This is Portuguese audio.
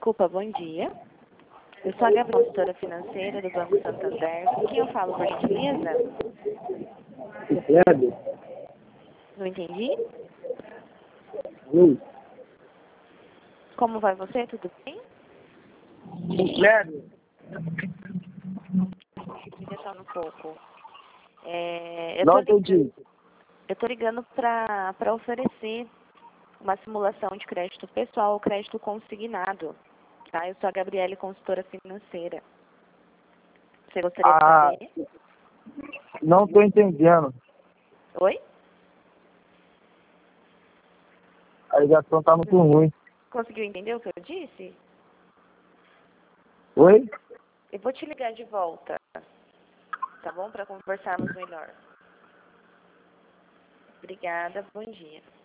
Desculpa, bom dia. Eu sou a Gabriela, consultora financeira do Banco Santander. Com quem eu falo, por gentileza? Kleber. Não entendi? Oi. Como vai você? Tudo bem? Kleber. Fica só um pouco. Não entendi. Eu tô ligando para oferecer uma simulação de crédito pessoal ou crédito consignado. Tá? Eu sou a Gabriele, consultora financeira. Você gostaria de saber? Não estou entendendo. Oi? A ligação está muito ruim. Conseguiu entender o que eu disse? Oi? Eu vou te ligar de volta, tá bom? Para conversarmos melhor. Obrigada, bom dia.